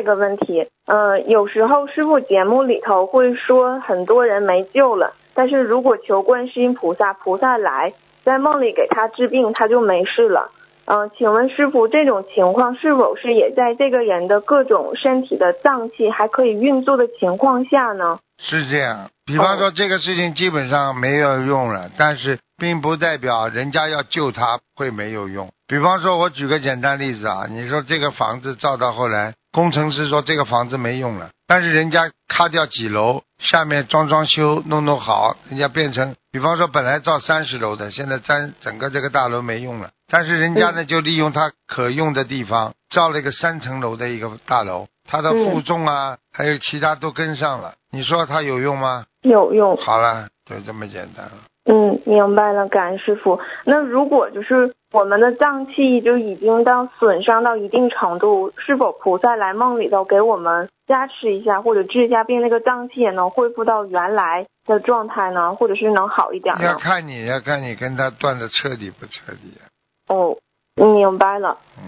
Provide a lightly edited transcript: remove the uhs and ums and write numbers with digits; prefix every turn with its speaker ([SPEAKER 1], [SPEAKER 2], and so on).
[SPEAKER 1] 这个问题。有时候师父节目里头会说很多人没救了，但是如果求观世音菩萨，菩萨来在梦里给他治病，他就没事了。请问师父，这种情况是否是也在这个人的各种身体的脏器还可以运作的情况下呢？
[SPEAKER 2] 是这样，比方说这个事情基本上没有用了，但是并不代表人家要救他会没有用。比方说我举个简单例子啊，你说这个房子造到后来，工程师说这个房子没用了，但是人家咔掉几楼，下面装修弄好，人家变成比方说本来造30楼的，现在整个这个大楼没用了，但是人家呢就利用它可用的地方造了一个3层楼的一个大楼，它的负重啊还有其他都跟上了，你说它有用吗？
[SPEAKER 1] 有用。
[SPEAKER 2] 好了，就这么简单了。
[SPEAKER 1] 明白了，感恩师父。那如果就是我们的脏器就已经到损伤到一定程度，是否菩萨来梦里头给我们加持一下或者治一下病，那个脏器也能恢复到原来的状态呢，或者是能好一点呢？
[SPEAKER 2] 要看你跟他断的彻底不彻底。
[SPEAKER 1] 明白了。